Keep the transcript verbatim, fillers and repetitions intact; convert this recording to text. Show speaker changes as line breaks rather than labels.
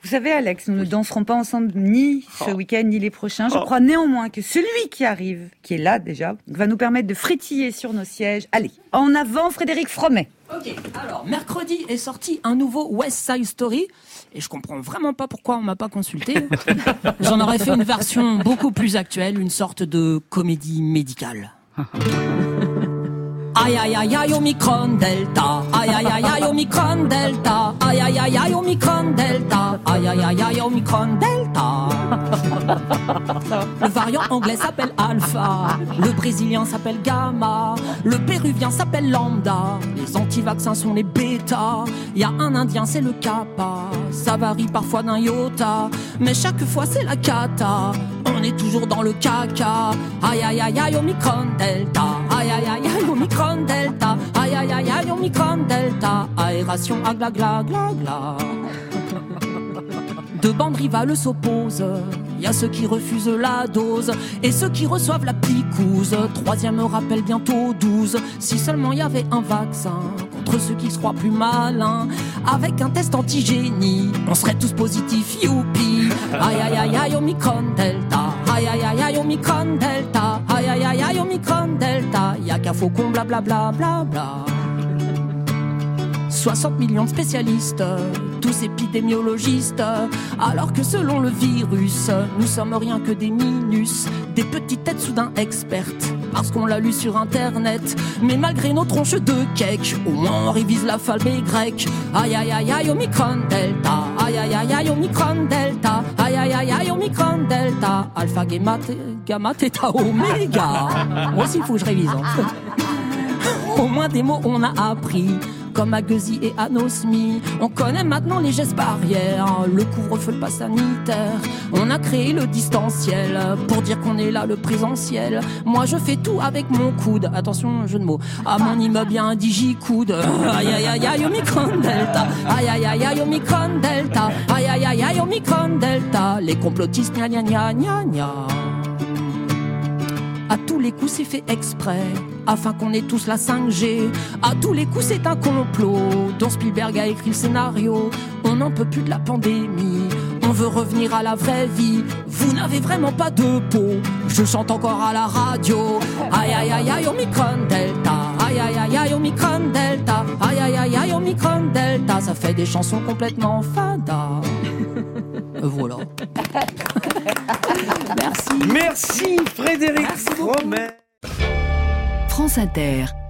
Vous savez, Alex, nous ne danserons pas ensemble ni ce week-end ni les prochains. Je crois néanmoins que celui qui arrive, qui est là déjà, va nous permettre de frétiller sur nos sièges. Allez, en avant, Frédéric Fromet.
Ok, alors, mercredi est sorti un nouveau West Side Story. Et je comprends vraiment pas pourquoi on m'a pas consulté. J'en aurais fait une version beaucoup plus actuelle, une sorte de comédie médicale. Aïe aïe aïe aïe Omicron Delta, aïe aïe aïe aïe Omicron Delta, aïe aïe aïe aïe Omicron Delta, aïe aïe aïe aïe Omicron Delta. Le variant anglais s'appelle Alpha, le brésilien s'appelle Gamma, le péruvien s'appelle Lambda, les anti-vaccins sont les Beta, y a un indien c'est le Kappa, ça varie parfois d'un iota, mais chaque fois c'est la cata, on est toujours dans le caca. Aïe aïe aïe aïe Omicron Delta, aïe aïe aïe aïe Omicron Delta, aïe aïe aïe aïe Omicron Delta, aération à gla gla gla gla. Deux bandes rivales s'opposent, y a ceux qui refusent la dose et ceux qui reçoivent la picouse. Troisième rappel bientôt douze, si seulement y avait un vaccin contre ceux qui se croient plus malins. Avec un test antigénie, on serait tous positifs, youpi. Aïe aïe aïe aïe Omicron Delta, aïe aïe aïe aïe Omicron Delta, aïe aïe aïe aïe Omicron Delta, y'a qu'un faucon blablabla bla bla. soixante millions de spécialistes, tous épidémiologistes, alors que selon le virus, nous sommes rien que des minus, des petites têtes soudain expertes, parce qu'on l'a lu sur internet. Mais malgré nos tronches de cake, au moins on révise l'alphabet grec. Aïe aïe aïe aïe Omicron Delta, aïe aïe aïe aïe Omicron Delta, aïe aïe aïe aïe Omicron Delta, alpha gamma, gamma theta oméga. Moi aussi il faut que je révise. Hein. Au moins des mots on a appris, comme Aguesi et Anosmi. On connaît maintenant les gestes barrières, le couvre-feu, le pass sanitaire. On a créé le distanciel pour dire qu'on est là, le présentiel. Moi je fais tout avec mon coude, attention jeu de mots. À mon immeuble y'a un digicoude. Aïe aïe aïe aïe Omicron Delta, aïe aïe aïe aïe Omicron Delta, aïe aïe aïe aïe Omicron Delta. Les complotistes gna gna gna gna gna. À tous les coups c'est fait exprès, afin qu'on ait tous la cinq G. À tous les coups c'est un complot, dont Spielberg a écrit le scénario. On n'en peut plus de la pandémie, on veut revenir à la vraie vie. Vous n'avez vraiment pas de peau, je chante encore à la radio. Aïe aïe aïe aïe Omicron Delta, aïe aïe aïe aïe Omicron Delta, aïe aïe aïe aïe Omicron Delta. Ça fait des chansons complètement fada. Voilà.
Merci. Merci Frédéric Fromet.
France Inter.